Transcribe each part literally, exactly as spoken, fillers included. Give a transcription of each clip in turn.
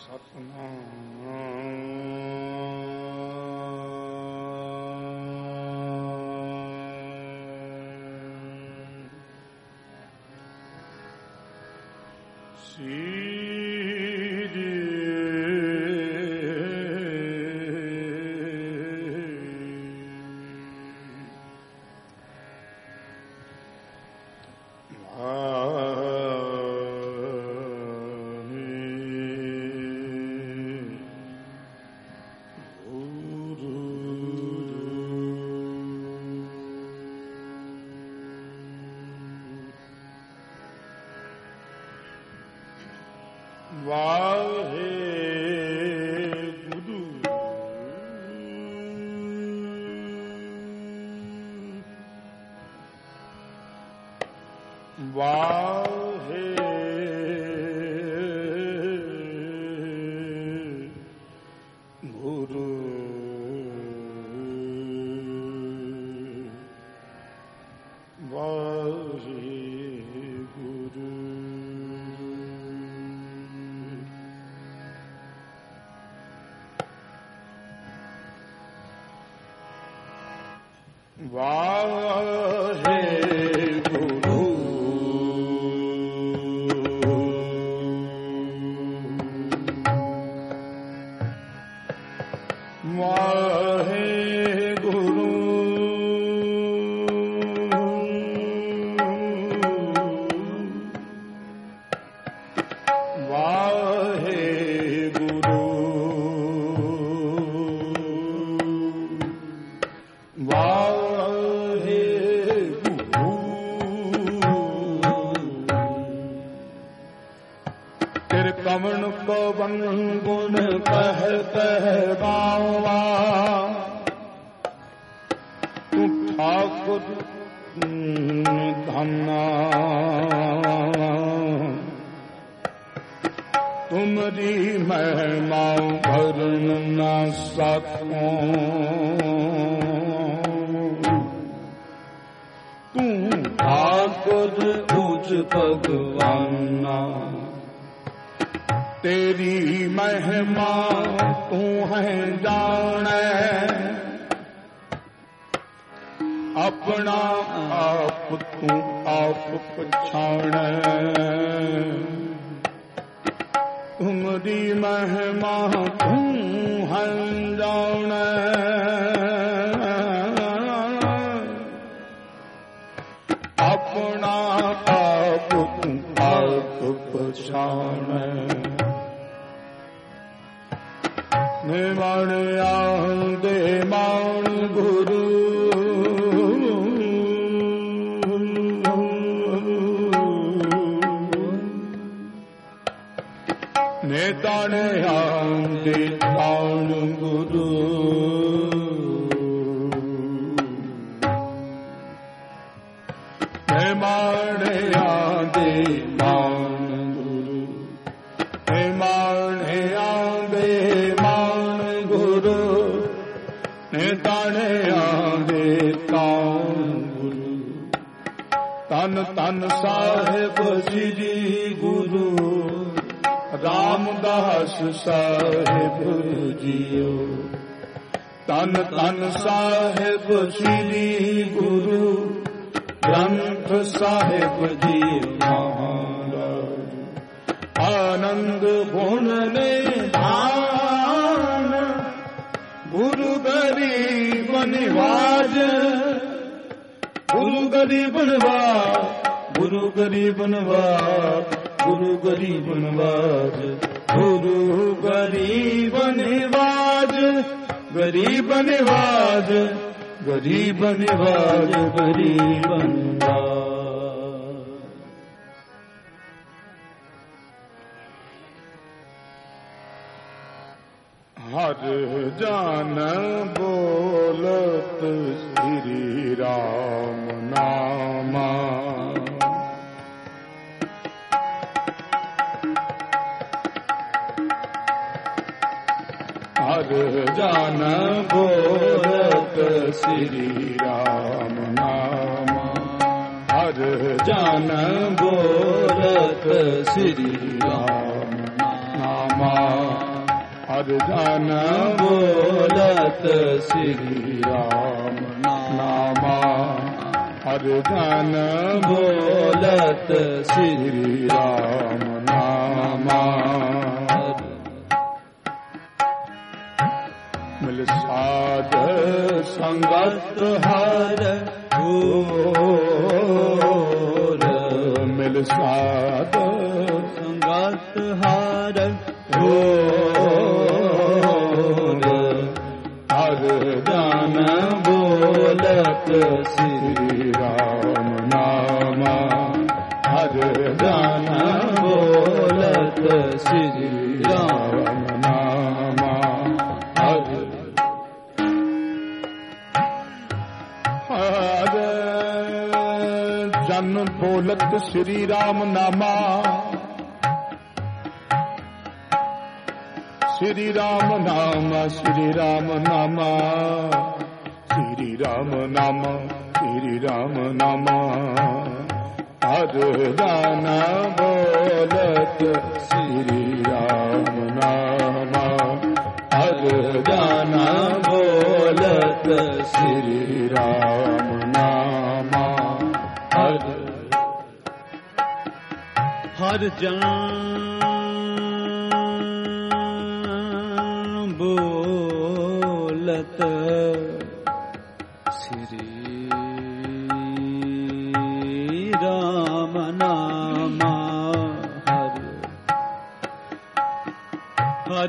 जान बोलत श्री राम नामा। हर जन बोलत श्री राम नामा हर जन बोलत श्री राम नामा मिल साध संगत हर घोर मिल साध संगत हर घोर हर जन बोलत श्री राम नामा हर जन बोलत श्री राम नामा हर हर जन बोलत श्री राम नामा श्री राम नामा श्री राम नामा श्री राम नामा श्री राम नामा हर जन बोलत श्री राम नामा हर जन बोलत श्री राम नामा हर हर जन बोलत श्री राम नामा हर हर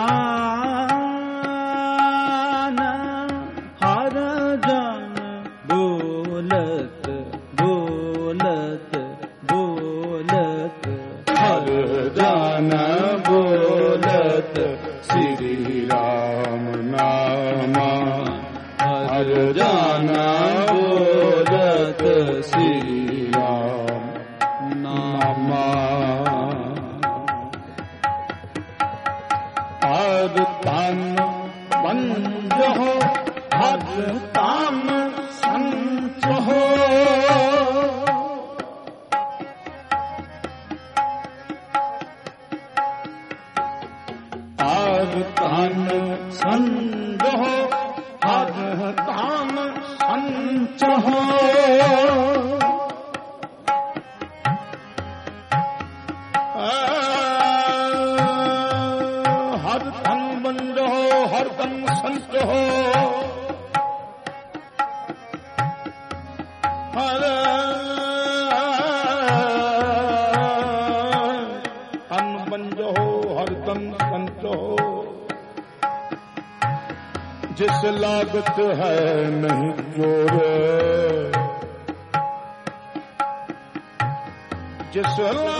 जान हर जान बोलत बोलत बोलत हर जन बोलत श्री राम नामा हर जन बोलत श्री राम नामा हर तन पंज हो हर तन संच हो हर तन संग हो हर तन संच हो हर तन बंद हो हर तन संच हो हर तन बंद हो हर तन संच हो जिस लागत है नहीं जोर जिस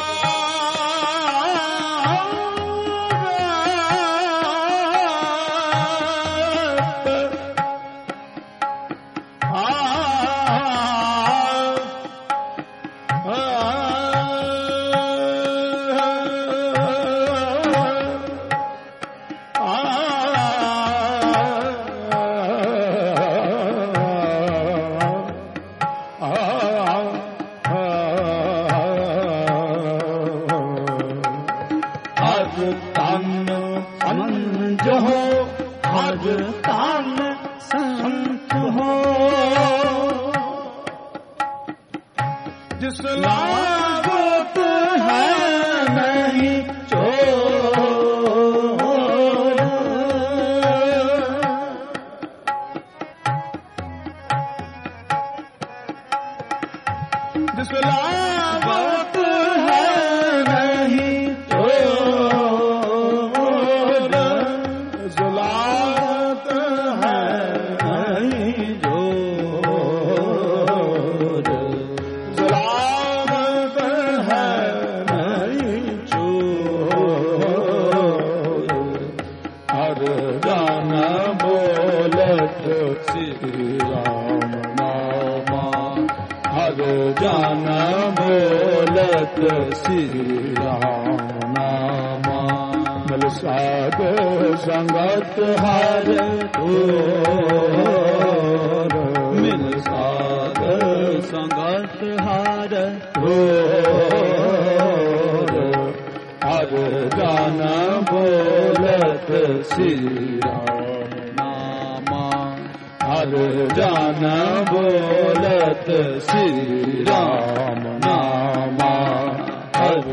जिस लागत है नहीं चोर जिस लागत है नहीं चोर जिस लागत है नहीं चोर श्री राम नामा हर जन बोलत श्री राम नामा मिल साध संगत हर घोर मिल साध संगत हर घोर हर हर जाना बोलत श्री राम नामा हर जाना बोलत श्री राम नामा हर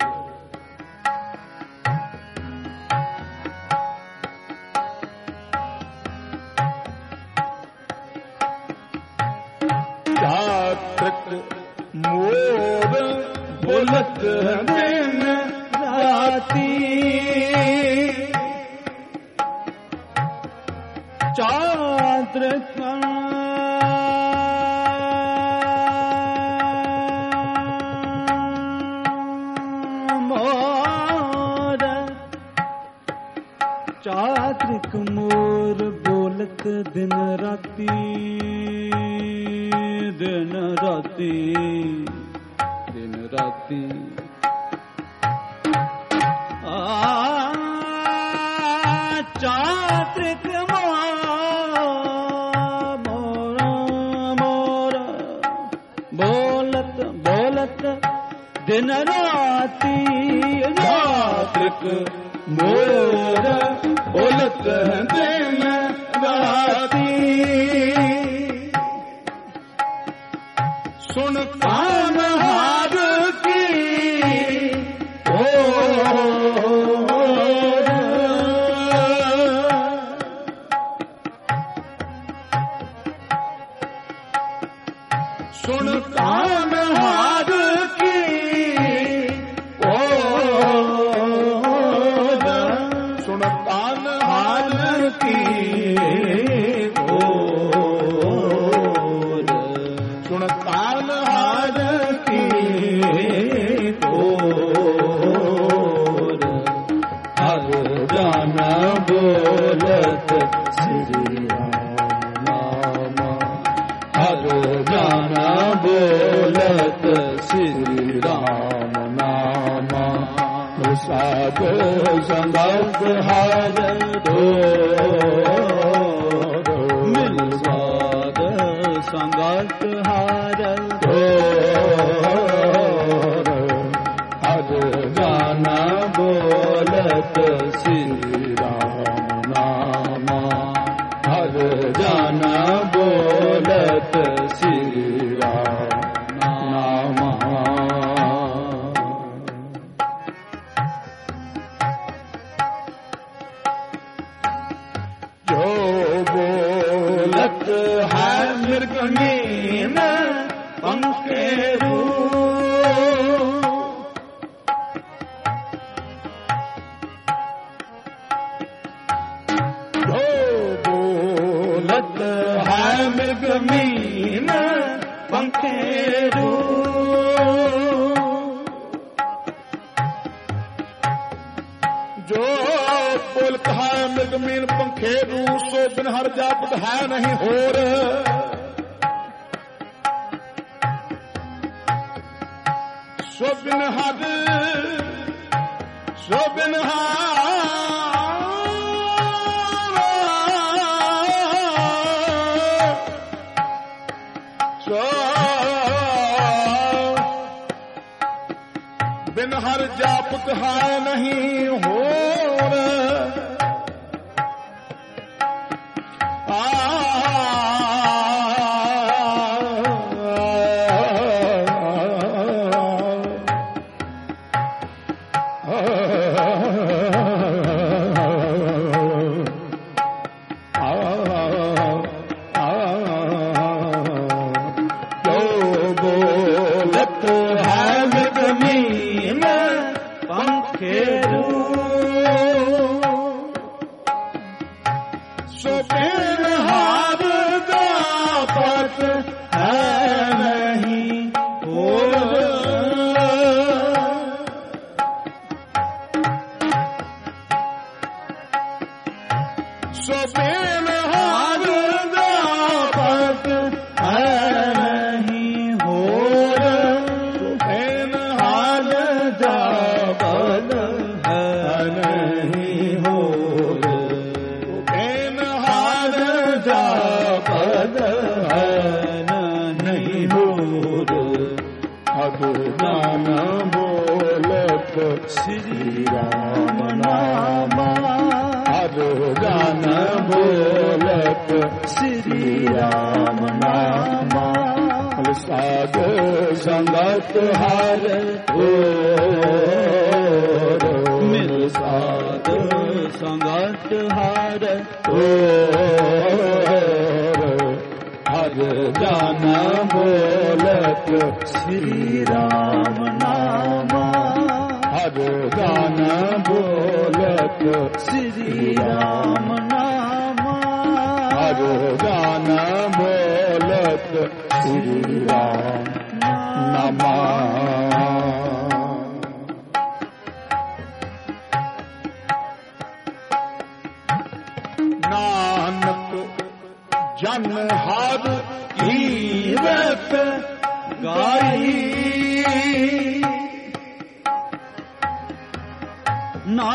मोर बोलत दिन राती चात्र मोर चात्रिक मोर बोलत दिन राती दिन राती दिन राती आ चात्रिक मोर मोर बोलत बोलत दिन राती चात्रिक मोर बोलत दिन राती सुन कान हार की ओ सुन कान हार की ओ सुन कान हार की ओ सुन कान हार की हर जाना बोलत श्री राम नामा हर जाना बोलत श्री राम नामा साध संगत हार दो मिल साध संगत हार दो हर जाना बोलत श्री राम नामा हर जाना बोलत श्री राम नामा जो बोलत है मृगमीन पंखेरू जो बोलत है मृगमीन पंखेरू जो बोलत है मृगमीन पंखेरू सो बिन हर जापत है नहीं होर सो बिन हर सो बिन सो बिन हर जापत है नहीं होर अब जाना बोलत ਸ੍ਰੀ ਰਾਮ ਨਾਮਾ ਹਰ ਜਨ ਬੋਲਤ ਸ੍ਰੀ ਰਾਮ ਨਾਮਾ ਸਾਧ ਸੰਗਤ ਹਰ ਹੋਰ ਮਿਲ ਸਾਧ ਸੰਗਤ ਹਰ ਹੋਰ ਹਰ ਜਨ ਬੋਲਤ ਸ੍ਰੀ ਰਾਮ ਨਾਮਾ ਹਰ ਜਨ ਬੋਲਤ ਸ੍ਰੀ ਰਾਮ ਨਾਮਾ ਹਰ ਜਨ ਬੋਲਤ ਸ੍ਰੀ ਰਾਮ ਨਾਮਾ ਨਾਨਕ ਜਨ ਹਰ ਕੀਰਤ ਗਾਈ ਨਾ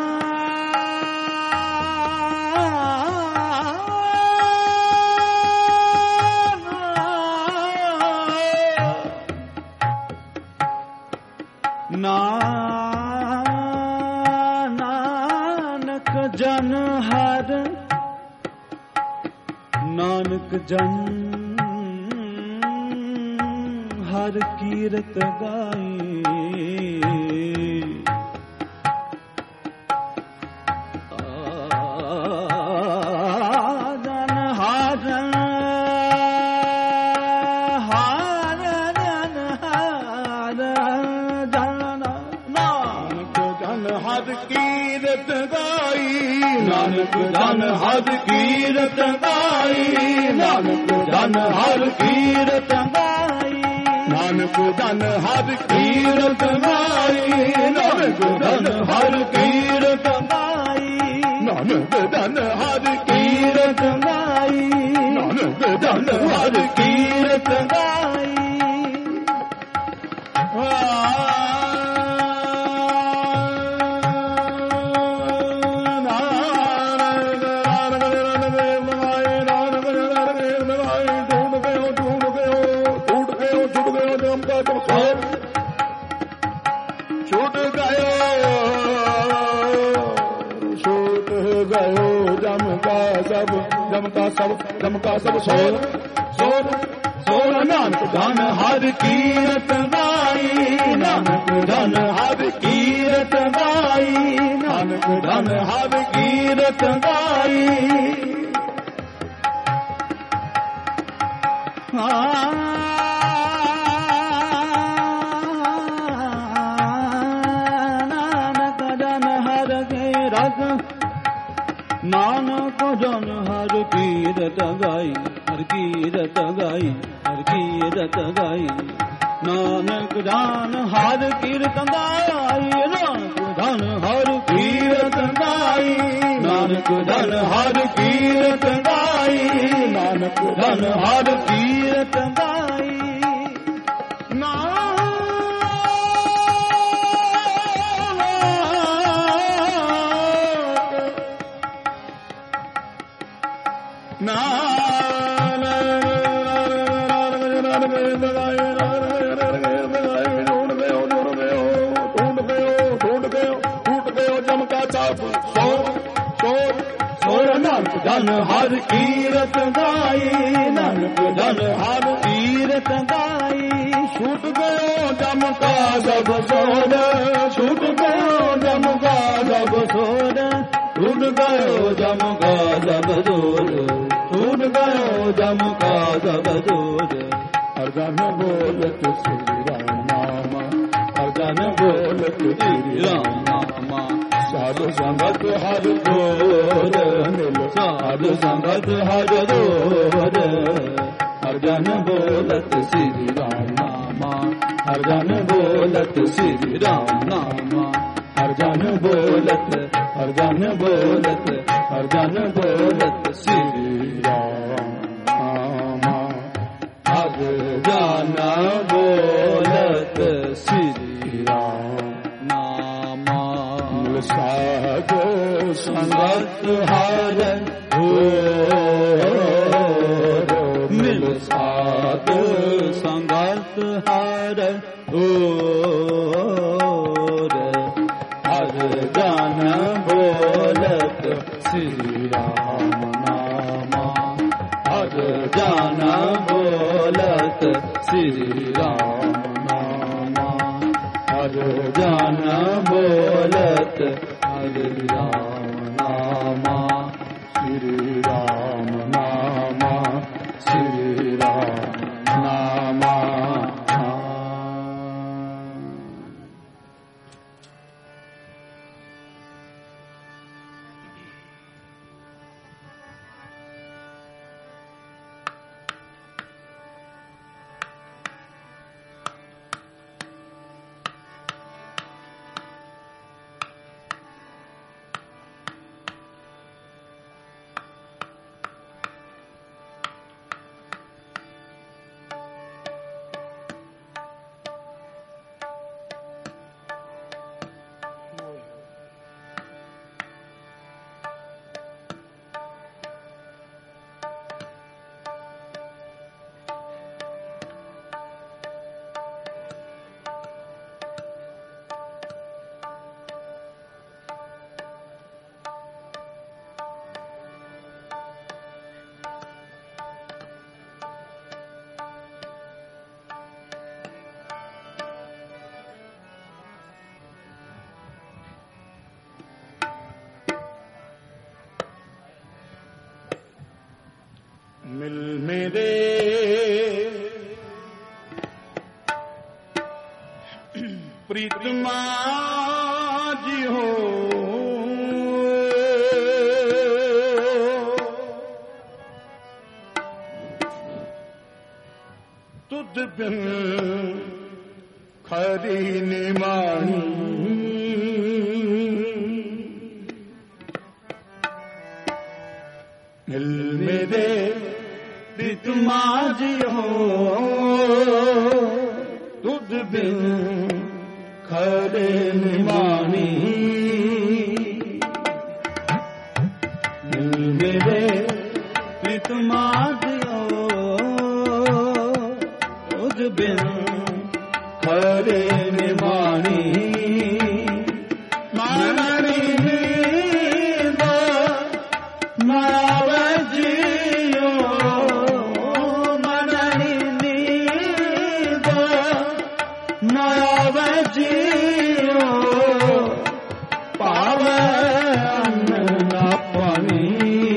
ਨਾਨਕ ਜਨ ਹਰ ਨਾਨਕ ਜਨ ਹਰ ਕੀਰਤ ਗਾਈ ਜਨ ਹਰ ਹਰ ਜਨ ਹਰ ਜਨ ਨਾਨਕ ਜਨ ਹਰ ਕੀਰਤ ਗਾਈ ਨਾਨਕ ਜਨ ਹਰ ਕੀਰਤ ਗਾਈ ਨਾਨਕ ਜਨ ਹਰ ਕੀਰਤ ਗਾਈ ਨਾਨਕ ਜਨ ਹਰ ਕੀਰਤ ਗਾਈ ਨਾਨਕ ਜਨ ਹਰ ਕੀਰਤ ਗਾਈ ਨਾਨਕ ਜਨ ਹਰ ਕੀਰਤ ਗਾਈ ਨਾਨਕ ਜਨ ਹਰ ਕੀਰਤ ਗਾਈ ਛੁੱਟ ਗਏ ਛੁੱਟ ਗਏ ਜਮ ਕਾ ਸਭ ਜਮ ਕਾ ਸਭ ਜਮ ਕਾ ਸਭ ਸੋਰ ਸੋਰ ਸੋਰ ਨਾਨਕ ਜਨ ਹਰ ਕੀਰਤ ਗਾਈ ਨਾਨਕ ਜਨ ਹਰ ਕੀਰਤ ਗਾਈ ਨਾਨਕ ਜਨ ਹਰ ਕੀਰਤ ਗਾਈ ਨਾਨਕ ਜਨ ਹਰ ਕੀਰਤ ਨਾਨਕ ਜਨ ਹਰ ਕੀਰਤ ਗਾਈ ਹਰ ਕੀਰਤ ਗਾਈ ਹਰ ਕੀਰਤ ਗਾਈ ਨਾਨਕ ਜਨ ਹਰ ਕੀਰਤ ਗਾਈ ਨਾਨਕ ਜਨ ਹਰ ਕੀਰਤ ਗਾਈ ਨਾਨਕ ਜਨ ਹਰ ਕੀਰਤ ਗਾਈ ਨਾਨਕ ਜਨ ਹਰ ਕੀਰਤ ਗਾਈ ਜਨ ਹਰ ਕੀਰਤ ਗਾਈ ਨਾਨਕ ਜਨ ਹਰ ਕੀਰਤ ਗਾਈ ਛੁੱਟ ਗਏ ਜਮ ਕਾ ਸਭ ਸੋਰ ਛੁੱਟ ਗਏ ਜਮ ਕਾ ਸਭ ਸੋਰ ਛੁੱਟ ਗਏ ਜਮ ਕਾ ਸਭ ਸੋਰ ਛੁੱਟ ਗਏ ਜਮ ਕਾ ਸਭ ਸੋਰ ਹਰ ਜਨ ਬੋਲਤ ਸ੍ਰੀ ਰਾਮ ਨਾਮ ਹਰ ਜਨ ਬੋਲਤ ਸ੍ਰੀ ਰਾਮ ਨਾਮ ਸਾਧ ਸੰਗਤ ਹਰ ਜੋਰ ਮਿਲ ਸਾਧ ਸੰਗਤ ਹਰ ਜੋਰ ਹਰ ਜਨ ਬੋਲਤ ਸ੍ਰੀ ਰਾਮ ਨਾਮਾ ਹਰ ਜਨ ਬੋਲਤ ਸ੍ਰੀ ਰਾਮ ਨਾਮਾ ਹਰ ਜਨ ਬੋਲਤ ਹਰ ਜਨ ਬੋਲਤ ਹਰ ਜਨ ਬੋਲਤ ਸ੍ਰੀ ਰਾਮ ਨਾਮਾ ਹਰ ਜਨ ਬੋਲਤ ਸ੍ਰੀ ਰਾਮ ਨਾਮਾ ਸਾਧ ਸੰਗਤ ਹਰ ਹੋਰ ਮਿਲ ਸਾਧ ਸੰਗਤ ਹਰ ਹੋਰ भगत हरे राम नामा श्री राम नामा श्री राम नामा। मिल मेरे प्रीतमा जी हो, तुझ बिन खरी निमानी मिल मेरे प्रीतमा जी हो, तुझ बिन खरे निमानी मिल मेरे प्रीतमा जी हो, तुझ बिन खरे निमानी मानी नींद माव जियो मननी नींद माव जियो पावे अन्न न पानी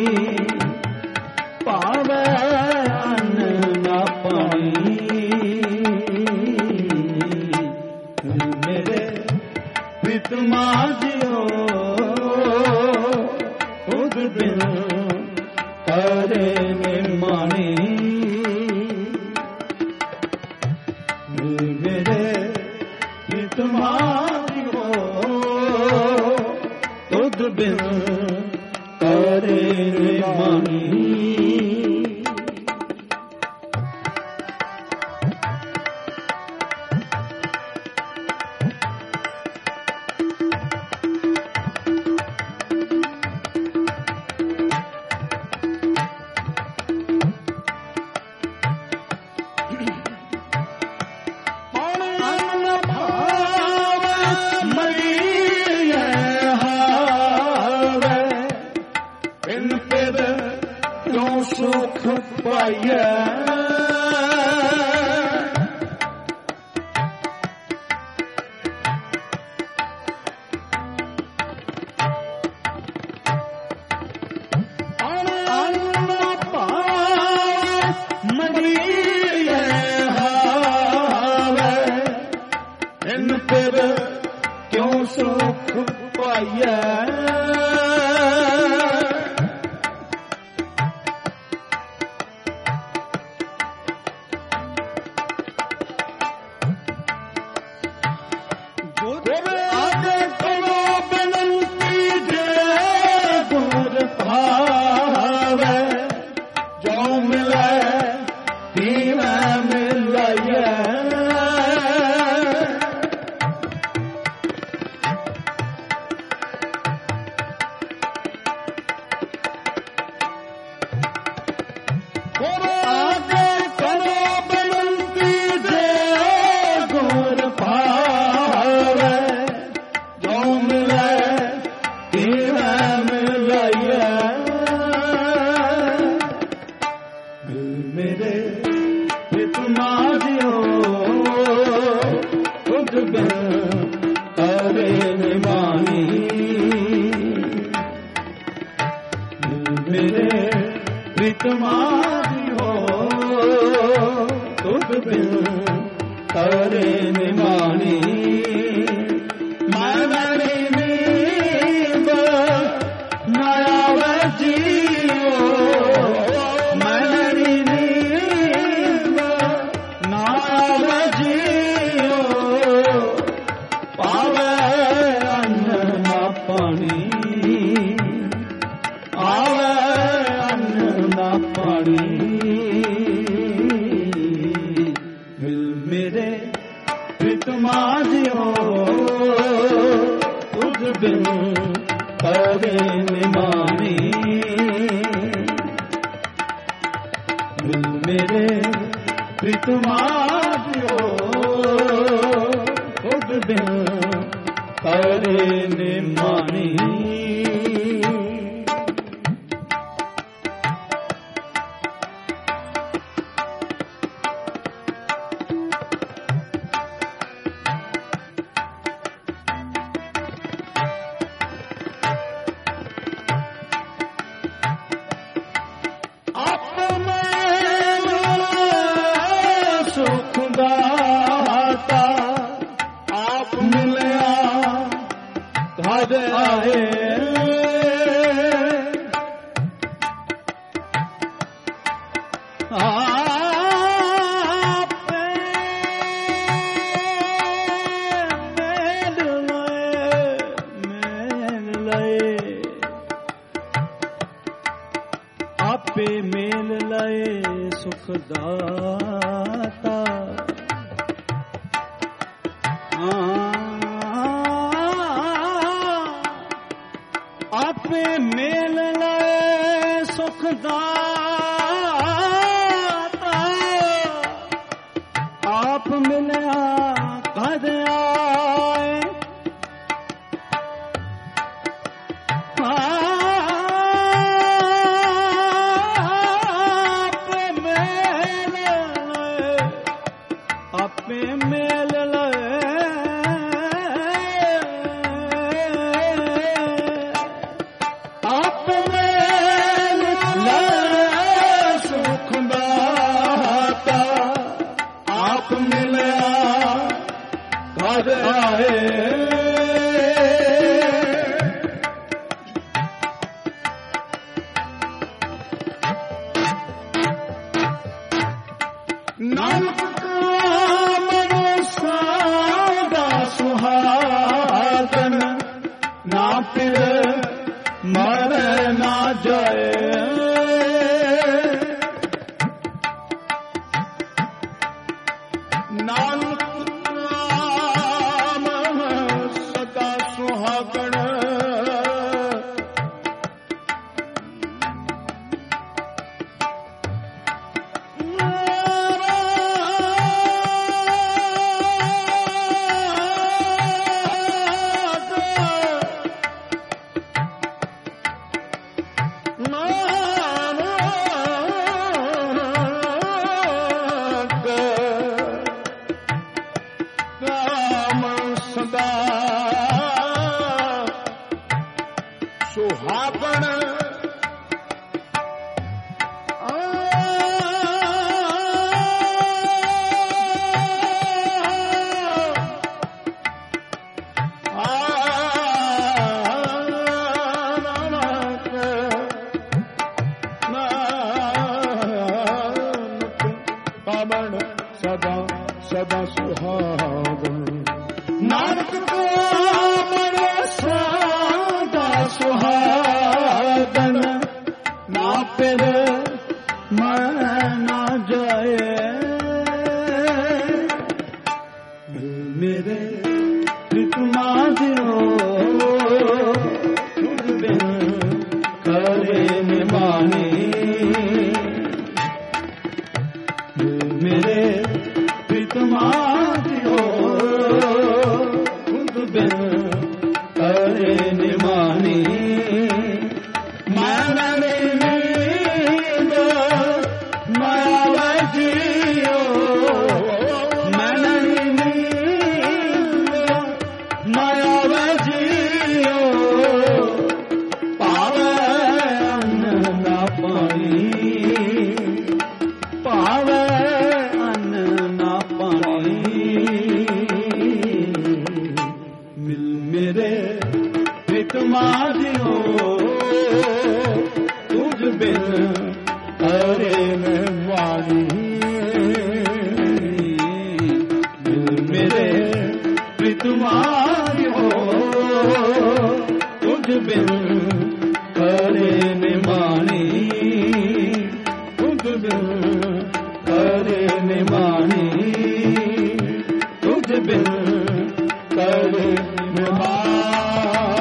पावे अन्न न पानी मेरे प्रीतमा जियो खुद बिन करे निमानी मेरे प्रीतमा जियो खुद बिन करे निमानी सुख पाइया इन पर क्यों सुख पाइया तुझ बिन करे निमानी दिल मेरे प्रीतमा दियो तुझ बिन करे निमानी करे निभानी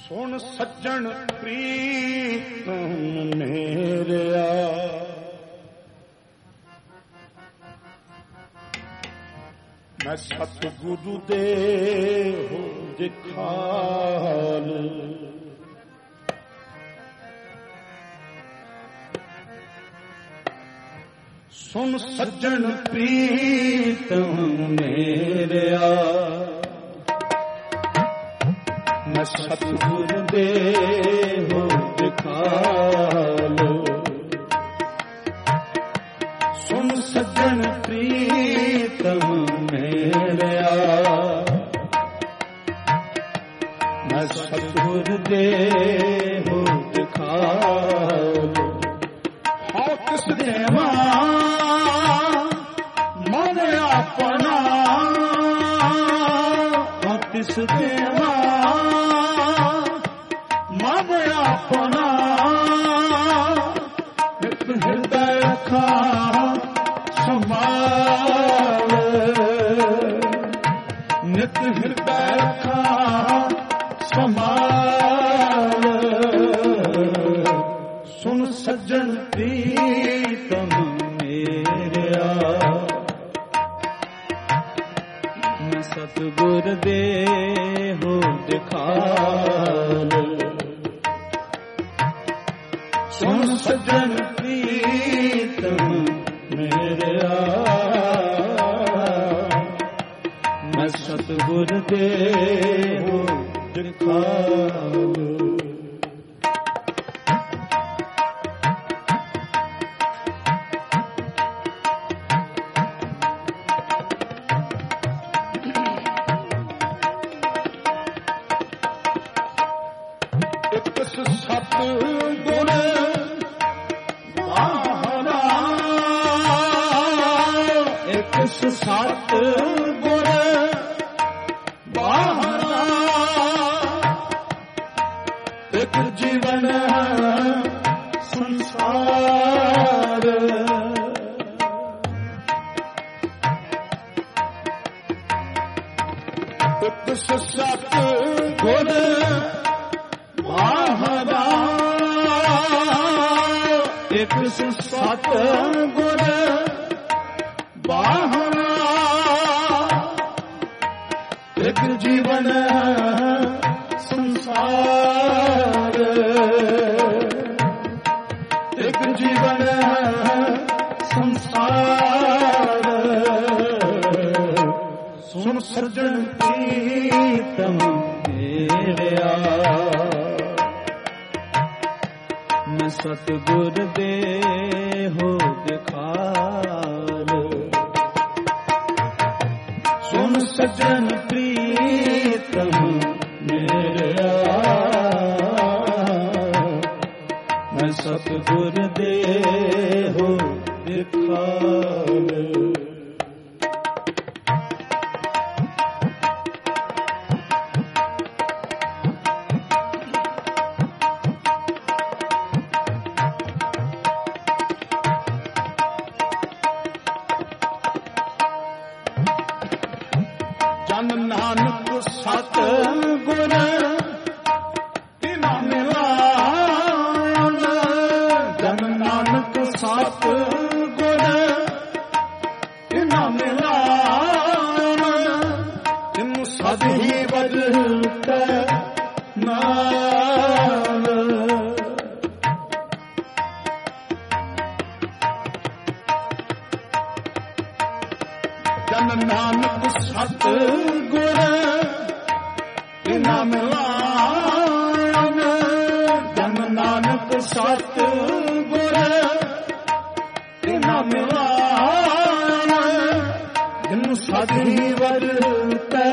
ਸੁਣ ਸੱਜਣ ਪ੍ਰੀਤਮ ਮੇਰਿਆ, ਮੈਂ ਸਤਿਗੁਰੂ ਦੇ ਹੋ ਦਿਖਾਲ, ਸੁਣ ਸੱਜਣ ਪ੍ਰੀਤਮ ਮੇਰਿਆ, ਮੈਂ ਸਤਿਗੁਰ ਦੇ ਹੋ ਦਿਖਾਲ, ਸੁਣ ਸੱਜਣ ਪ੍ਰੀਤਮ ਮੇਰਿਆ, ਮੈਂ ਸਤਿਗੁਰ ਦੇ ਹੋ ਦਿਖਾਲ, ਹਉ ਕਿਸ ਦੇਵਾਂ ਮਨ ਆਪਣਾ, ਹਉ ਕਿਸ ਦੇਵਾਂ ਮਨ ਆਪਣਾ, ਨਿਤ ਹਿਰਦੈ ਰੱਖਾਂ ਸੰਭਾਲ, ਨਿਤ ਹਿਰਦੈ ਰੱਖਾਂ ਸੰਭਾਲ, ਸੁਣ ਸੱਜਣ ਪ੍ਰੀਤਮ ਮੇਰਿਆ, ਮੈਂ ਸਤਿਗੁਰ ਦੇ ਹੋ ਦਿਖਾਲ, ਸੁਣ ਸੱਜਣ ਪ੍ਰੀਤਮ ਮੇਰਿਆ, ਮੈਂ ਸਤਿਗੁਰ ਦੇ ਹੋ ਦਿਖਾਲ, ਸਤ ਗੁਣ ਬਾਹਰਾ, ਇੱਕ ਸਤ ਗੁਣ ਬਾਹਰਾ, ਇੱਕ ਜੀਵਨ ਸੰਸਾਰ, ਇੱਕ ਸਤ ਗੁਣ ਬਾਹਰਾ, ਇੱਕ ਸਤ ਗੁਣ ਬਾਹਰਾ, ਇੱਕ ਜੀਵਨ ਸੰਸਾਰ, ਇੱਕ ਜੀਵਨ ਸੰਸਾਰ, ਸੁਣ ਸੱਜਣ ਪ੍ਰੀਤਮ ਮੇਰਿਆ, ਮੈਂ ਸਤਿਗੁਰ ਦੇ ਹੋ ਦਿਖਾਲ, ਸੁਣ ਸੱਜਣ ਪ੍ਰੀਤਮ ਮੇਰਿਆ, ਮੈਂ ਸਤਿਗੁਰ ਦੇ ਹੋ ਦਿਖਾਲ, ਜਨ ਨਾਨਕ ਸਤ ਗੁਣ ਤਿਨਾ ਮਿਲਾਨ, ਜਨ ਨਾਨਕ ਸਤ ਗੁਣ ਤਿਨਾ ਮਿਲਾਨ, ਤਿਨ ਸਦ ਹੀ ਵਜਤੈ ਨਾਲ, ਜਨ ਨਾਨਕ ਸਤ ਗੁਣ ਤਿਨਾ ਮਿਲਾਨ, ਜਨ ਨਾਨਕ ਸਤ ਗੁਣ ਤਿਨਾ ਮਿਲਾਨ, ਜਿਨ ਸਦ ਹੀ ਵਰਤੈ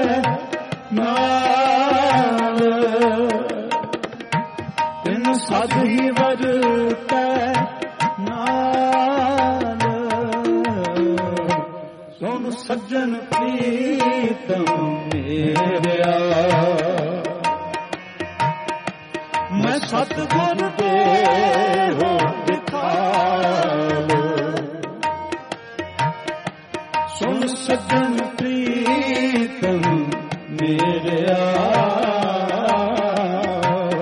ਨਾਲ, ਜਿਨ ਸਦ ਹੀ ਵਰਤੈ ਨਾਲ, ਸੁਣ ਸੱਜਣ ਪ੍ਰੀਤਮ ਮੇਰਿਆ, ਮੈਂ ਸਤਿਗੁਰ ਦੇ ਹੋ ਦਿਖਾਲ, ਸੁਣ ਸੱਜਣ ਪ੍ਰੀਤਮ ਮੇਰਿਆ,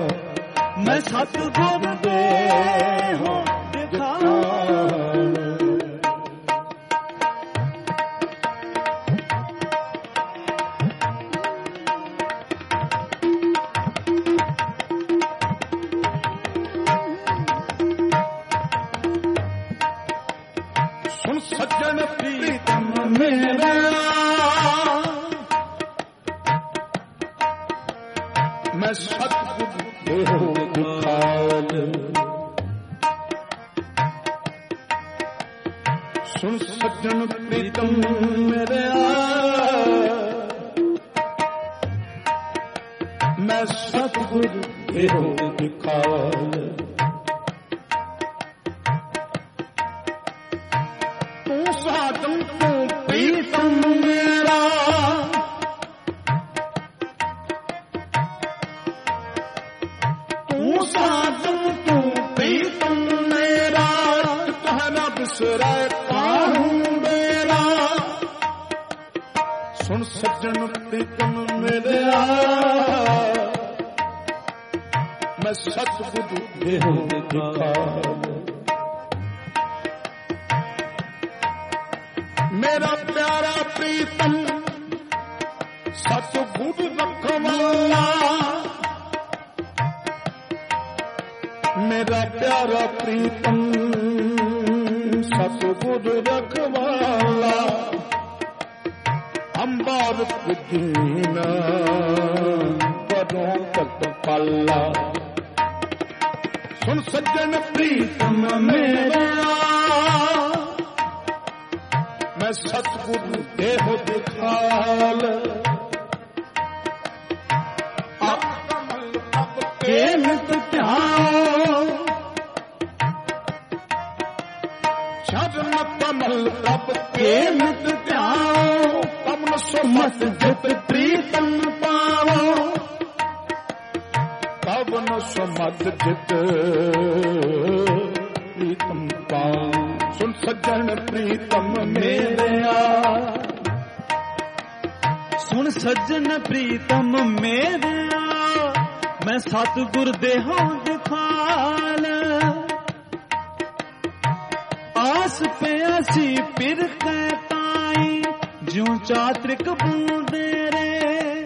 सुन सज्जन प्रीतम मेरा मैं सतगुरु देहो दिखाल सुन सज्जन प्रीतम मेरे मैं सतगुरु देहो दिखाल तू साधन तू प्रीतम मेरा तू साधन तू प्रीतम मेरा कहना बिसरता हूँ मेरा सुन सज्जन प्रीतम मेरे मैं सतगुरु देहो दिखाल मेरा प्यारा प्रीतम सतगुरु रखवाला मेरा प्यारा प्रीतम सतगुरु रखवाला अंबार पुदीना बड़ों तक पाला सुन सज्जन प्रीतम मेरा मैं सतगुरु देहो दिखाल के नित ध्यान चरण कमल तब के नित ध्यान कमल सुमत जित प्रीतम पाओ पवन सुमत जित प्रीतम पाओ सुन सज्जन प्रीतम मेरे सुन सज्जन प्रीतम मेरे मैं सतगुर देहो दिखाल आस पे असी पिर कहताई ज्यों चात्रिक बूंदे रे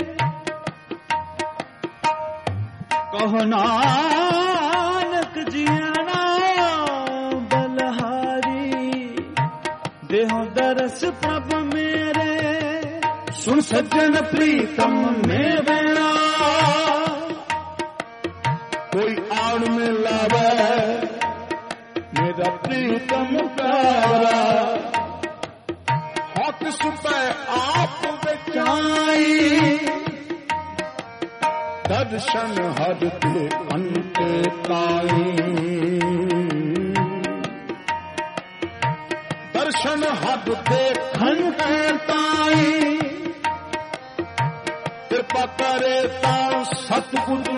कहो नानक जियाना बलहारी देहो दरस प्रभ मेरे सुन सज्जन प्रीतम मेरे कोई आड़ में लावे मेरा प्रीतम प्यारा हक सुबह आप बचाई दर्शन हर के अंत ताई दर्शन हर के अंत ताई कृपा करे ता सतगुरु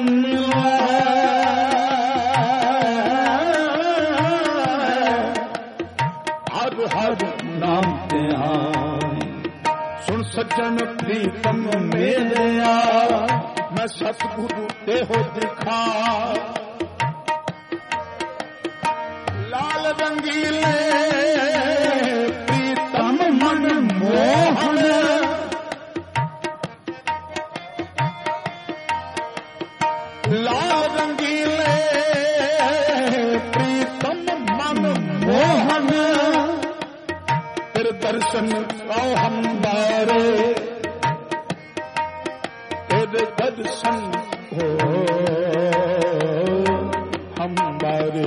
हर हर नाम ते आई सुन सज्जन प्रीतम मेरे मैं सतगुरु देहो दिखा लाल रंगीले प्रीतम मन मोहन लाल रंगीले प्रीतम मन मोहन तेरे दर्शन आओ हम बारे तेरे दर्शन हो हम बारे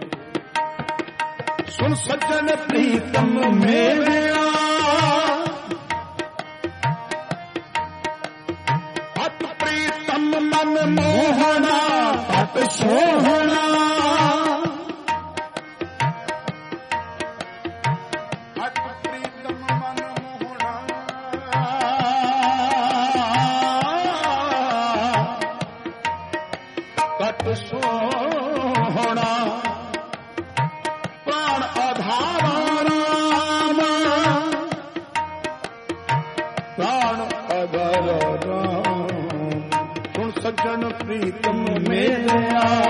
सुन सज्जन प्रीतम मेरे अत प्रीतम मन मोहना अत सोहना अत प्रीतम मन मोहना अत सोहना प्राण आधार राम प्राण आधार राम सुन सज्जन प्रीतम मेरे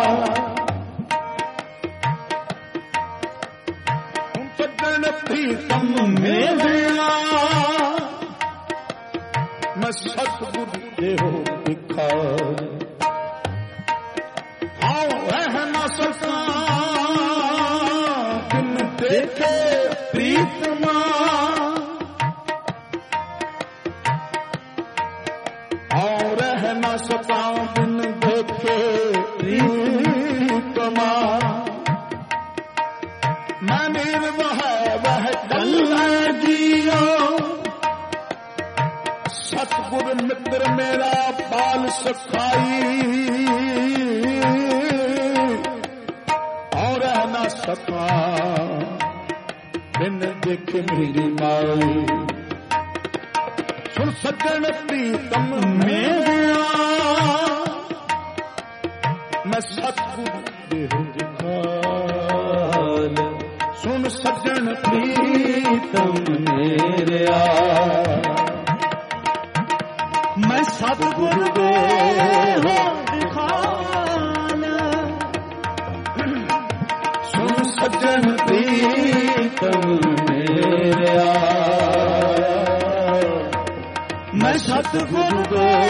सुन सज्जन प्रीतम मेरे मैं सतगुरु देहो दिखा हाँ रह न सका दिन देखे प्रीतमा और रह न सका बिन देखे प्रीतमा मैं निर्वह वह कल्ला जियो सतगुरु मित्र मेरा बाल सखाई और रह न सका बिन देखे मेरी माई सुन सज्जन प्रीतम मेरा मैं सतगुरु दिखाल सुन सज्जन प्रीतम मेरा मैं सतगुरु दिखाल सुन सज्जन प्रीतम मेरा मैं सतगुरु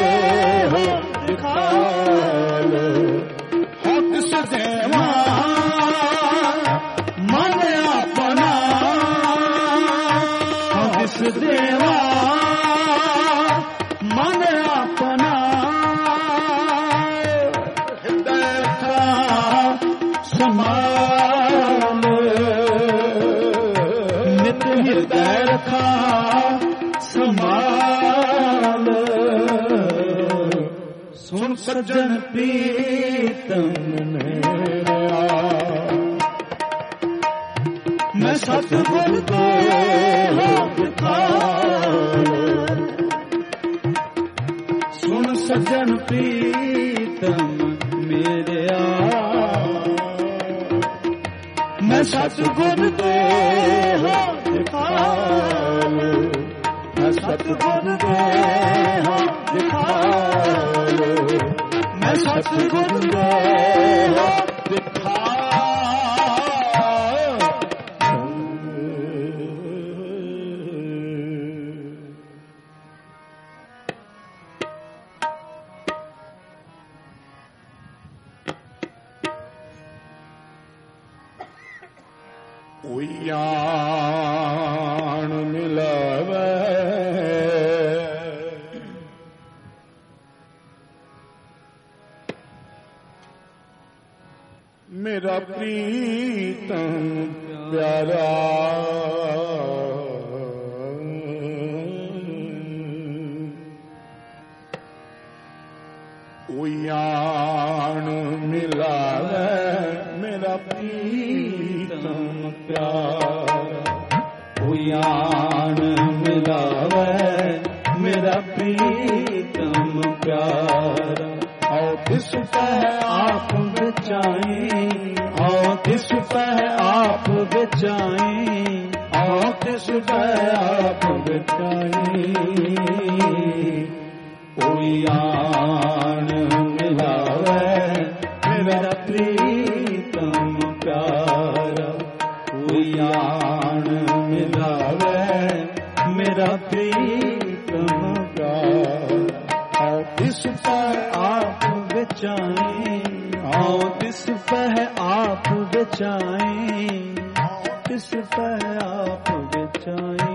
दिखाल हक सदेवा मन अपना हक सदेवा मन अपना हृदय का समान नित हृदय रखा समान सुन सज्जन प्रीतम मेरा मैं सतगुरु को सुन सज्जन प्रीतम मेरा मैं सतगुरु को मैं सतगुरु को दिखालो मैं सतगुरु को दिखा उयान मिलावे मेरा प्रीतम प्यारा उयान मिलावे मेरा प्रीतम प्यारा उयान मिलावे मेरा प्रीतम प्यारा और किस पर आप बचाए और किस पर आप बचाए और किस पर आप बचाए उयान मिलावे मेरा प्रीतम प्यारा उयान मिलावे मेरा प्रीतम प्यारा और किस पर आप बचाए और किस पर आप बचाए किस पर आप बचाए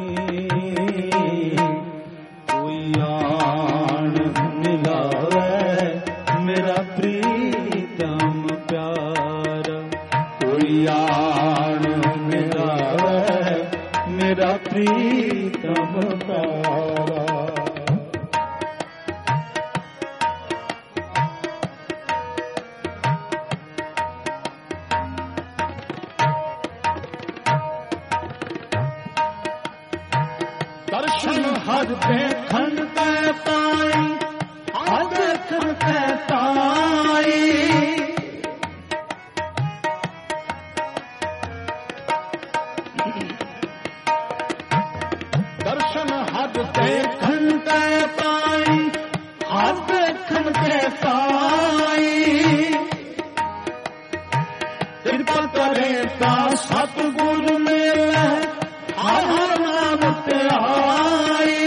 उयान मिलावे मेरा प्रीतम प्यारा उयान मिलावे मेरा प्रीतम प्यारा दर्शन हर देखन ते पाई हर देखन ते पाई दर्शन हर देखन ते पाई हर देखन ते पाई कृपा करे ता सतगुरु मेरे हर हर नाम ते आई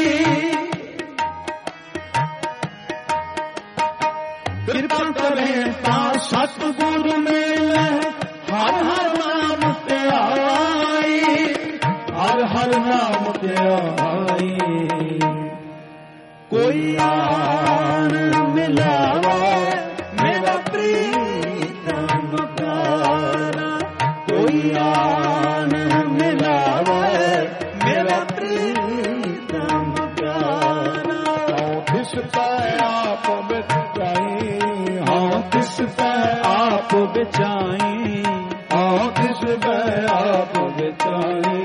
कृपा करे ता सतगुरु मेरे हर हर नाम ते आई हर नाम ध्याई। कोई आन मिलावे मेरा प्रीतम प्यारा, कोई आन मिलावे मेरा प्रीतम प्यारा। हाँ तिस पे आप बिचाई, हाँ तिस पे आप बिचाई, हाँ तिस पे आप बिचाई।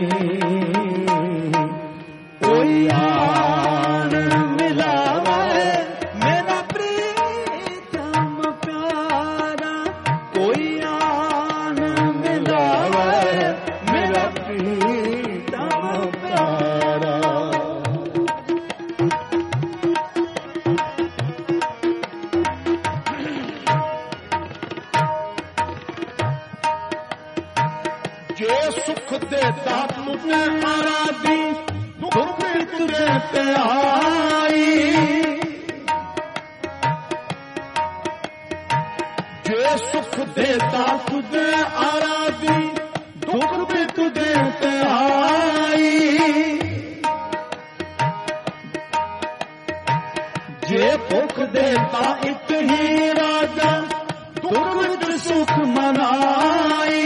कोई आन मिलावे मेरा प्रीतम प्यारा, कोई आन मिलावे मेरा प्रीतम प्यारा। जे सुख देता तुझे आराधी, दुख भी तुझे पे आई। जे सुख देता तुझे आराधी, दुख भी तुझे पे आई। जे भुख देता इत ही राजा, दुख विच सुख मनाई।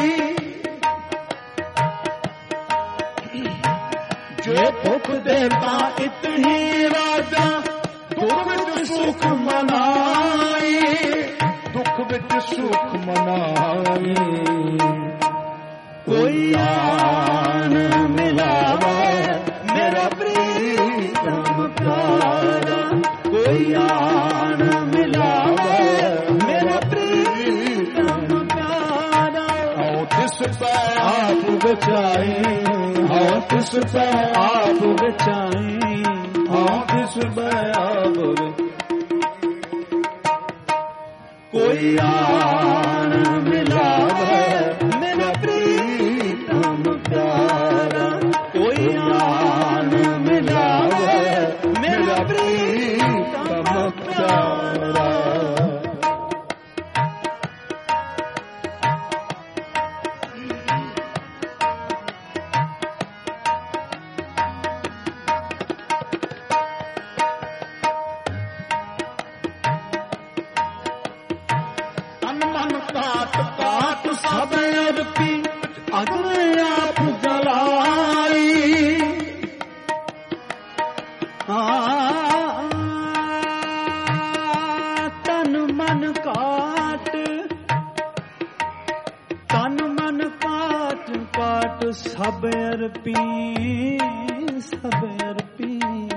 जे भुख देता इत ही राजा, दुख विच सुख मनाई, दुख विच सुख मनाई। कोई आन मिलावे मेरा प्रीतम प्यारा, कोई आन मिलावे मेरा प्रीतम प्यारा। हाँ तिस पे आप बचाई, हाँ तिस पे आप बचाई, हाँ तिस पे आप। कोई आन मिलावे मेरा प्रीतम प्यारा, कोई आन मिलावे मेरा प्रीतम प्यारा। सब अर्पी अग्नि आप जलाई। तन मन काट, तन मन काट काट सब अर्पी, सब अर्पी।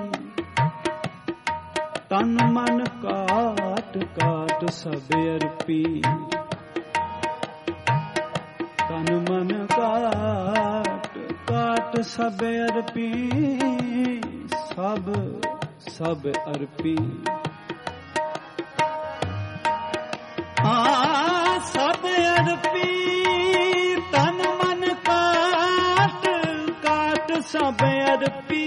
तन मन काट काट सब अर्पी, तन मन काट काट सब अर्पी, सब सब अर्पी। हाँ सब अर्पी, तन मन काट काट सब अर्पी।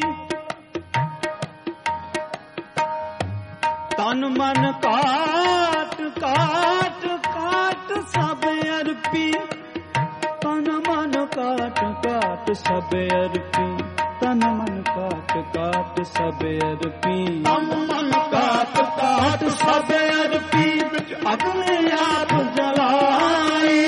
तन मन काट काट काट सब अर्पी, तन मन काट काट सब अर्पी, तन मन काट काट सब अर्पी। तन मन काट काट सब अर्पी, अग्नि आप जलाई।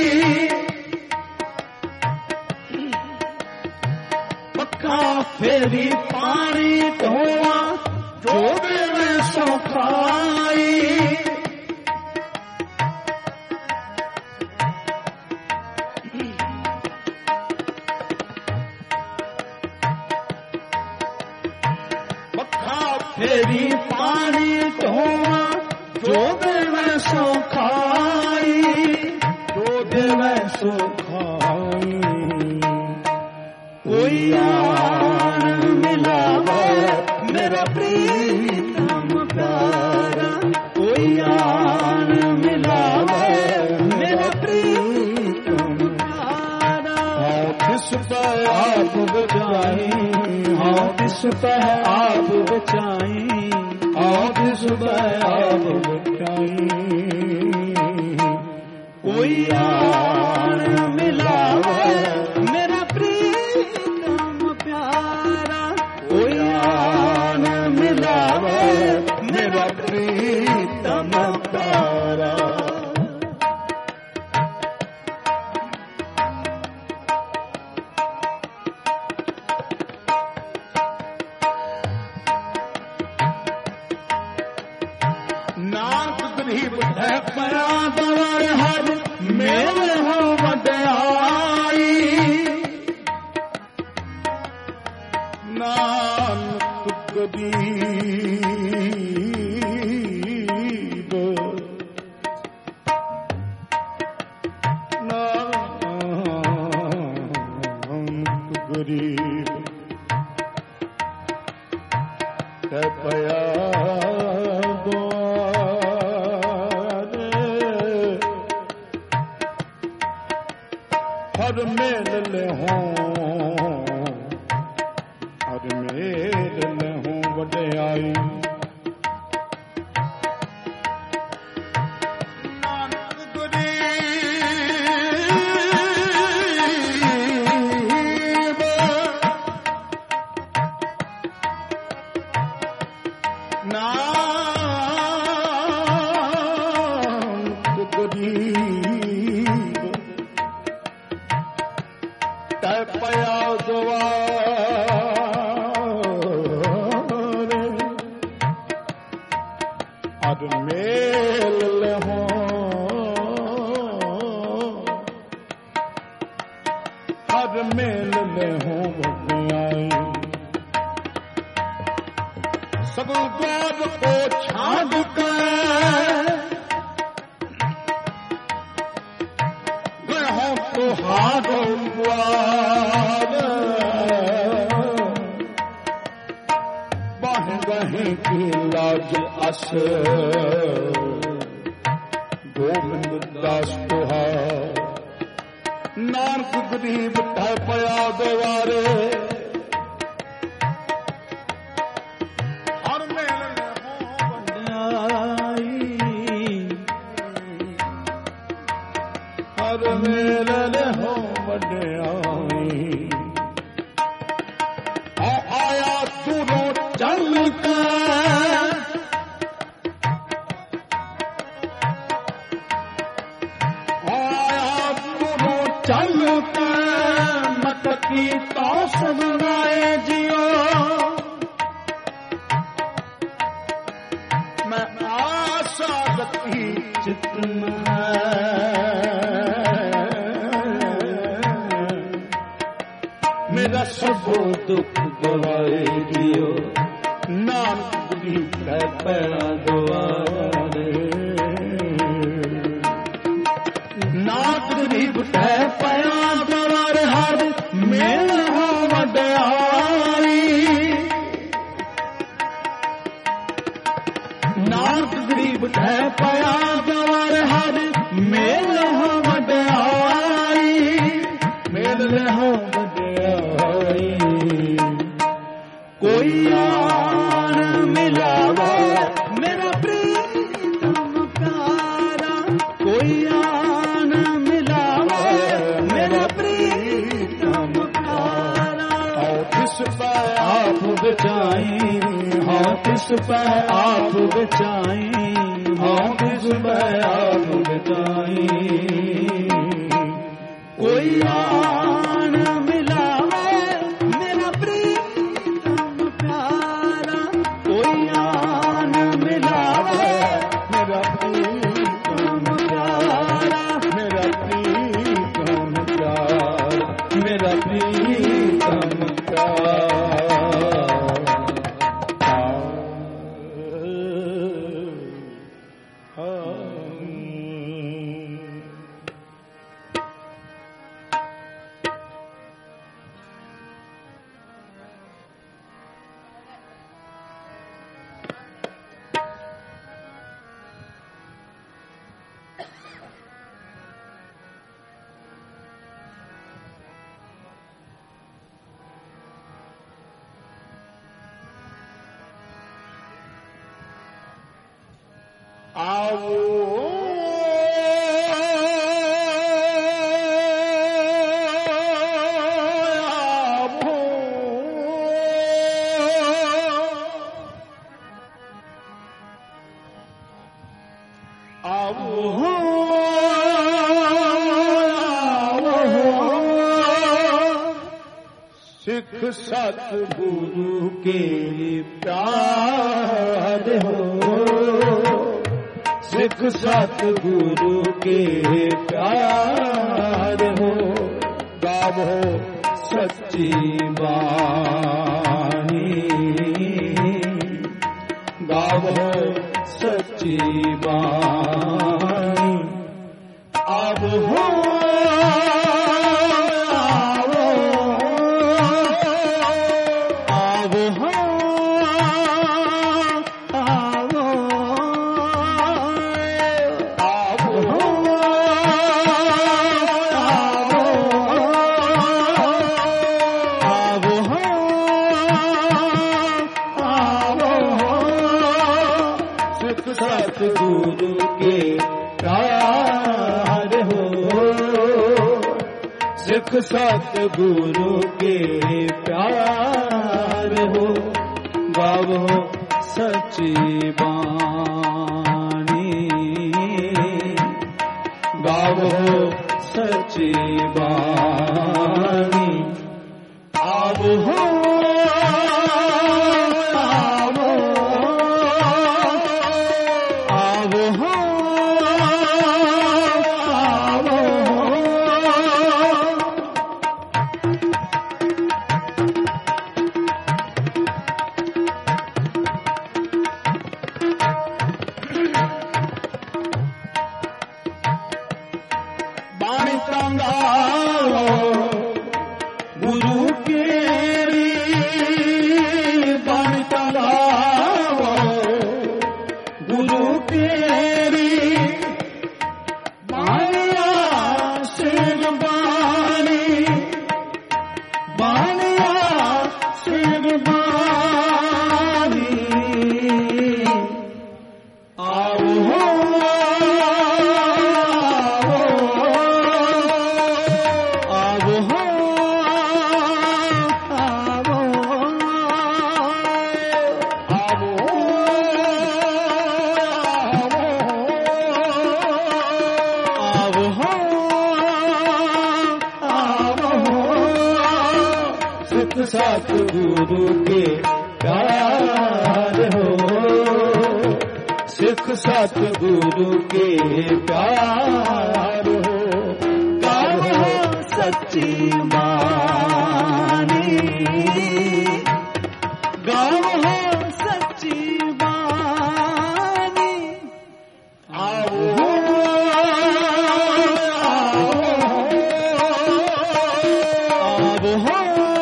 पक्का फेरी पानी धोआ, जो देवे सो खाई। फेरी पानी धोआ, जो देवे सो खाई, जो देवे सो खाई। कोई आन मिलावे मेरा प्रीतम प्यारा, कोई आन मिलावे मेरा प्रीतम प्यारा। हाँ तिस पे आप बचाई, हाँ तिस पे आप बचाई, हाँ तिस पे आप बचाई। कोई आन मिलावे मेरा प्रीतम प्यारा। मेरा प्रीतम प्यारा। नानक गरीब है परा दवार हर मेल हो वड्याई। नानक गरीब नानक गरीब है पया हर मेल ले हों हर मेल ले हों वड्याई। नानक गरीब नानक गरीब तै पया द्वार हर मेल ले हों हर मेल ले हों वड्याई। सगल द्वार को छाड़ कर गए हों तो हारो बाहें गहें की लाज अस गोविंद दास तुहार। नानक गरीब है पया द्वारे हर मेल ले हों वड्याई। हर मेल ले हों वड्याई। आया तूरो चल कर आया तूरो चल कर मटकी तो सुनाए जियो। मैं आशा रखी चित में मेरा सब दुख गवाए दियो। नानक गरीब है पैरा द्वारे नानक गरीब है पैरा द्वार हर मेल हो वड्याई। नानक गरीब है पैरा द्वार हर मेल हो वड्याई। मेल हो वड्याई। कोई आन मिलावा मेरा प्रीतम प्यारा। कोई आन मिलावा मेरा प्रीतम प्यारा। हाँ किस पे आप बचाई हाँ किस पे आप बचाई हाँ किस पे आप बचाई। कोई आन मिलावा मेरा प्रीतम प्यारा। कोई आन मिलावा मेरा प्रीतम प्यारा। मेरा प्रीतम प्यारा। मेरा प्रीतम प्यारा। आओ सिख सतगुरु के प्यार हो, सिख सतगुरु के प्यार हो, गावो सच्ची बानी, गावो सच्ची बानी। अब हो सतगुरु के प्यार हो, सिख सतगुरु के प्यार हो, गावो सच्ची बानी, गावो सच्ची बानी। अब हो गुरु केरी बन चलाओ, गुरु केरी बानिया सिर बानी, बानिया सिर बानी। आओ हो सतगुरु के प्यार हो, सिख सतगुरु के प्यार हो, गावो सच्ची बानी, गावो सच्ची बानी। आओ आओ हो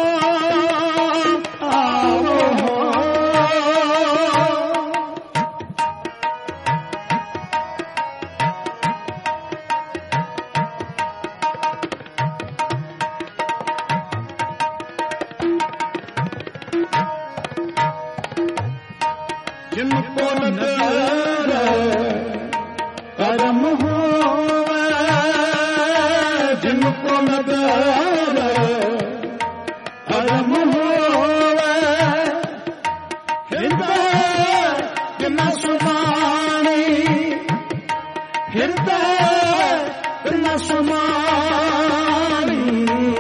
जिनको नगर कर्म हो, जिनको नगर कर्म हो, हृदय न सुमानी, हृदय न सुमानी।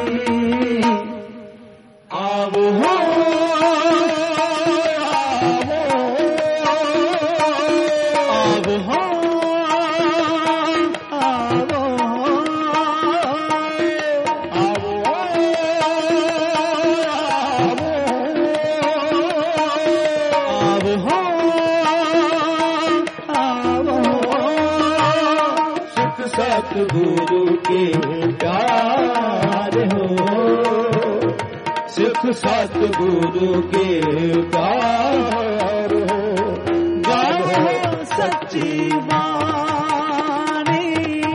आओ हो सतगुरु के प्यार हो, सिख सतगुरु के प्यार हो, गावो सच्ची बानी,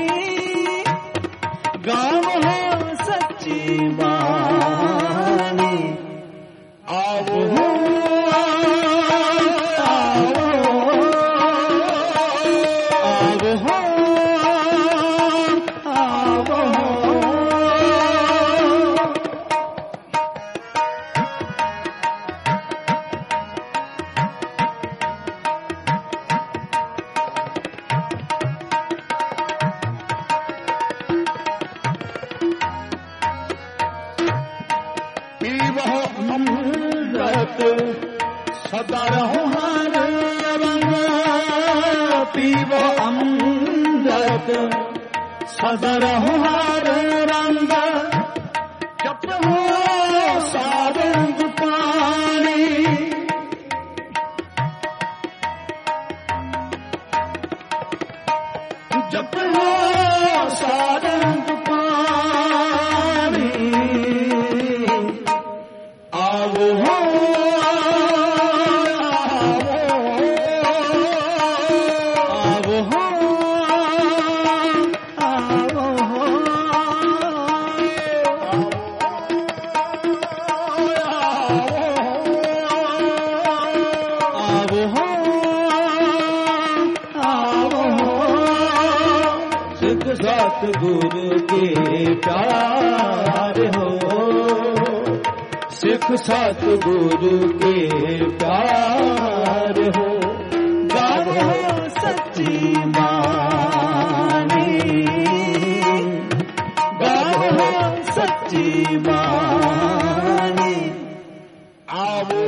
गावो सच्ची बानी। आओ हो पीवो अमृत सदा रहो हर रंग पीवो अमृत सदा रहो हर रंग जपो सारंग पानी जपो सारंग पानी आवो गुरु के प्यार हो सिख सत गुरु के प्यार हो गावो सच्ची बानी गावो सच्ची बानी आवो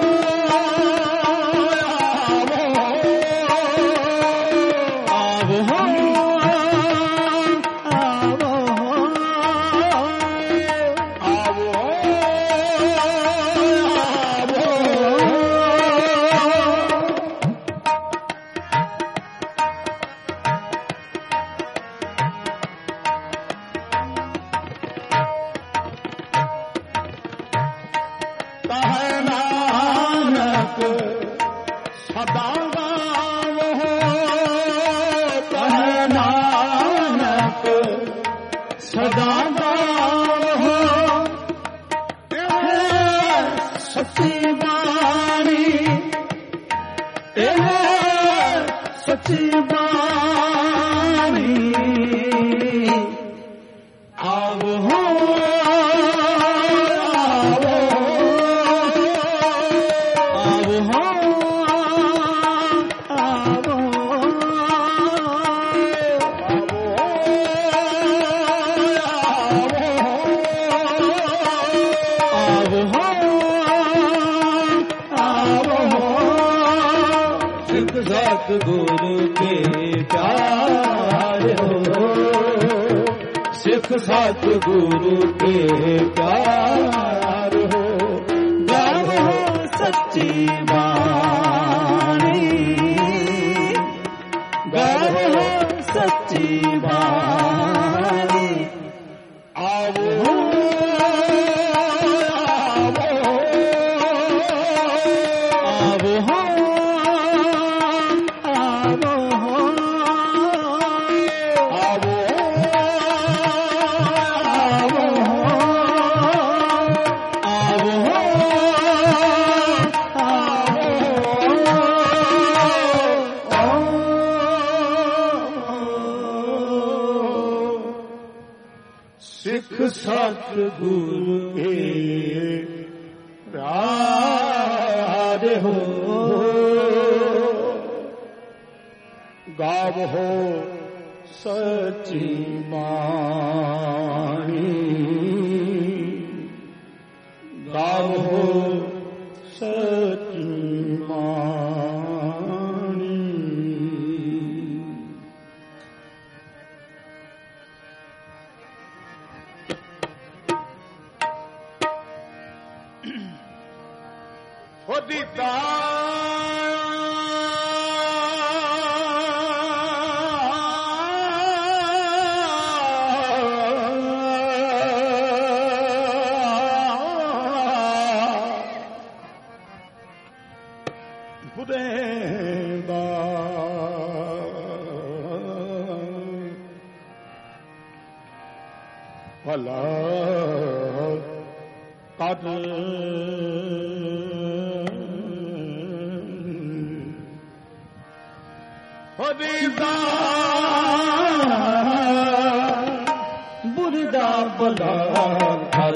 गुरु के प्यार हो सिख सत गुरु के प्यार हो गावो सच्ची बानी गावो सच्ची बानी आवो सतगुरु के प्यार हो गावो सच्ची बानी गावो सच्ची बानी होदीता बुरेदा भला कर होदीता बुरदा भला कर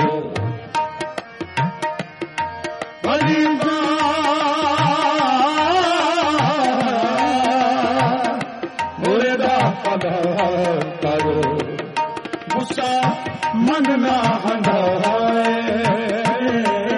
करो गुस्सा मन ना हंडाए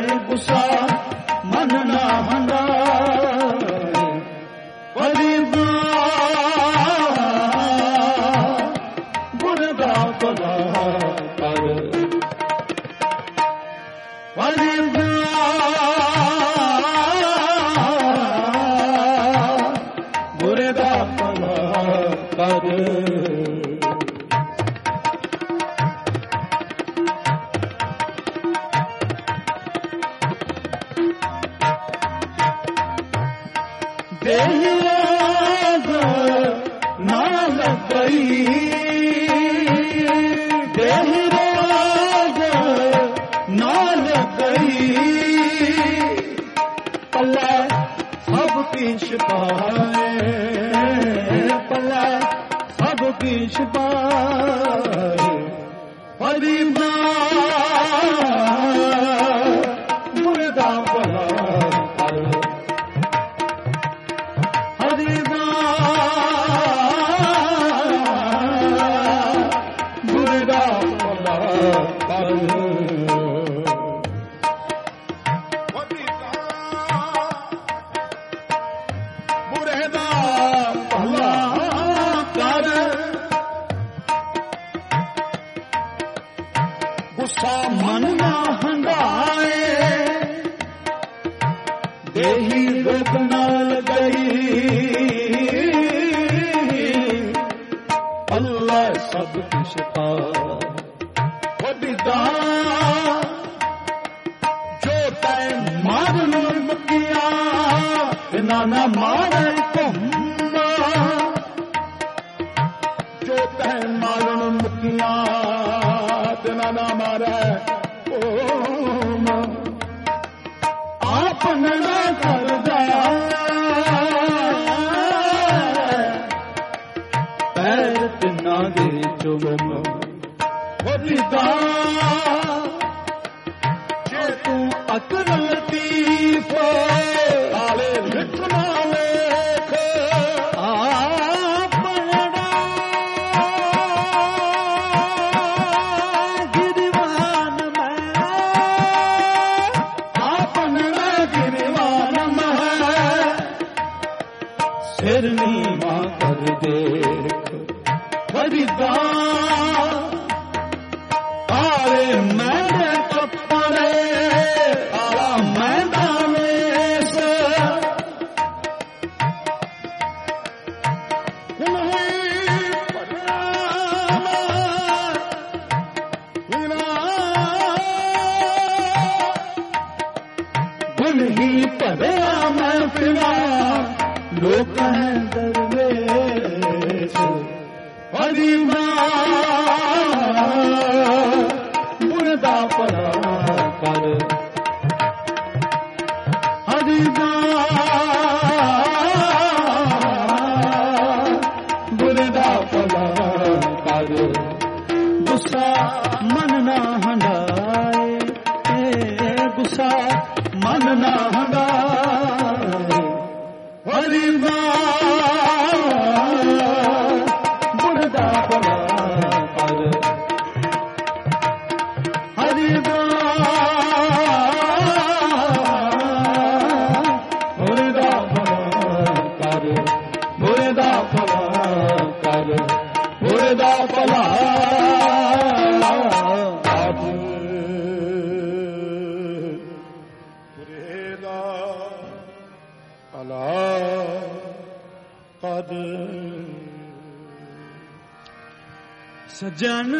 ਸੱਜਣ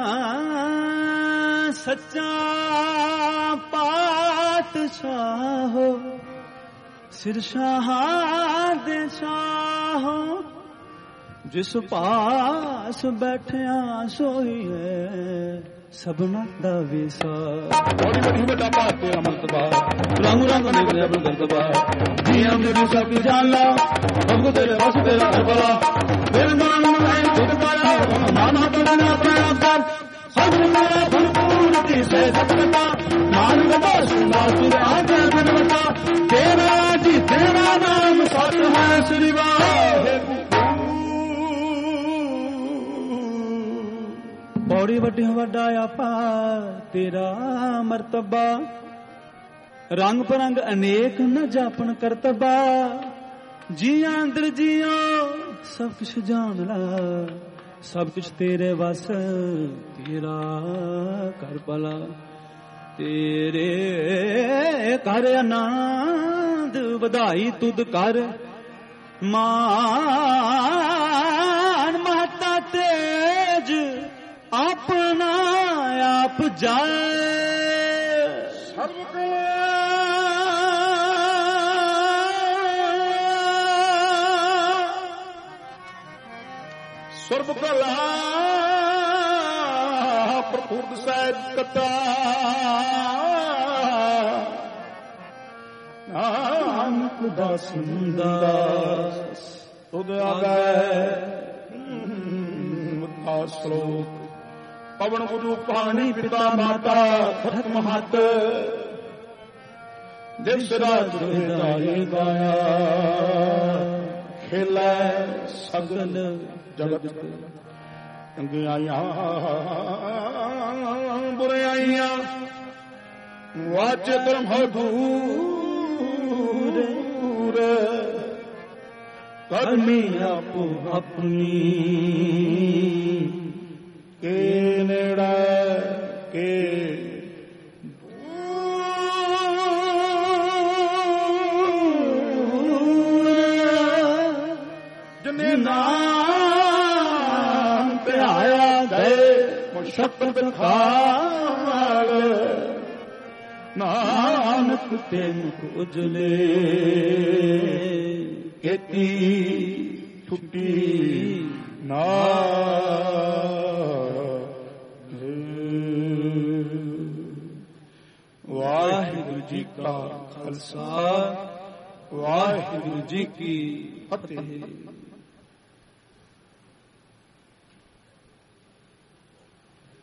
ਸੱਚਾ ਪਾਤਸ਼ਾਹ ਸਿਰ ਸ਼ਾਹਾਂ ਦੇ ਸ਼ਾਹ ਜਿਸ ਪਾਸ ਬੈਠਿਆ ਸੋਈਏ ਸਭਨਾ ਦਾ ਵਿਸਾ ਬੜੀ ਬੜੀ ਵੱਡਾ ਭਾਰਤ ਤੇਰਾ ਮਰਤਬਾ ਰੰਗ ਰੰਗ ਨਿਕਲੇ ਅਬਲ ਕਰਤਬਾ ਜੀਆਂ ਮੇਰੀ ਸਭ ਕੀ ਜਾਨ ਲਾ ਸਭ ਤੇਰੇ ਵਸ ਤੇਰਾ ਕਰਬਲਾ ਤੇਰੇ ਨਾਮ ਮੈਂ ਖੁਦ ਕਰਾ ਨਾਨਾ ਬਣਾ ਆਪਣਾ ਕਰ ਸਭ ਮੇਰਾ ਭਰਪੂਰ ਦੀ ਸੇ ਸਤਤਾ ਨਾਨਕ ਦਾ ਸੁਨਾ ਸੁਰ ਆਜਾ ਬਨਵਤਾ ਤੇਰਾ ਜੀ ਤੇਰਾ ਨਾਮ ਸਤ ਹੈ ਸ੍ਰੀ ਵਾਹਿਗੁਰੂ ਬੜੀ ਵੱਡੀ ਵੱਡਾ ਆਪਾ ਤੇਰਾ ਮਰਤਬਾ ਰੰਗ ਪਰੰਗ ਅਨੇਕ ਨ ਜਾਪਣ ਕਰਤਬਾ ਜੀਆਂ ਅੰਦਰ ਜੀਓ ਸਭ ਕੁਛ ਜਾਣ ਲਾ ਸਭ ਕੁਛ ਤੇਰੇ ਵਸ ਤੇਰਾ ਕਰ ਭਲਾ ਤੇਰੇ ਕਰ ਆਨੰਦ ਵਧਾਈ ਤੁਧ ਕਰ ਮਾਨ ਮਹਤ ਜਾਏ ਸਰਬ ਕੋ ਸਰਬ ਕਲਾ ਪ੍ਰਫੁੱਲ ਸਹਿਜ ਕਤਾ ਨਾਨਕ ਦਾਸੰਦਾ ਤੁਧ ਆਗੈ ਮੁੱਠਾ ਸਲੋਕ ਪਵਨ ਗੁਰੂ ਪਾਣੀ ਪਿਤਾ ਮਾਤਾ ਖਤਮ ਹੱਥ ਜਿਸ ਰਾਜ ਹਿਦਾਇ ਗਾਇਆ ਖੇਲੇ ਸਗਲ ਜਗਤ ਚੰਗਿਆਈਆਂ ਬੁਰਾਈਆਂ ਵਾਚੇ ਧਰਮ ਹੈ ਦੂਰ ਕਰਮੀ ਆਪੋ ਆਪਣੀ ਕੇ ਨੇੜਾ ਕੇ ਜਨੇ ਨਾਮ ਧਿਆਇਆ ਗਏ ਮੁਸ਼ਕਲ ਖਾਲ ਨਾਨਕ ਤੇ ਮੁਖ ਉਜਲੇ ਕੀਤੀ ਛੁੱਟੀ ਨਾ ਵਾਹਿਗੁਰੂ ਜੀ ਕਾ ਖਾਲਸਾ ਵਾਹਿਗੁਰੂ ਜੀ ਕੀ ਫਤਿਹ।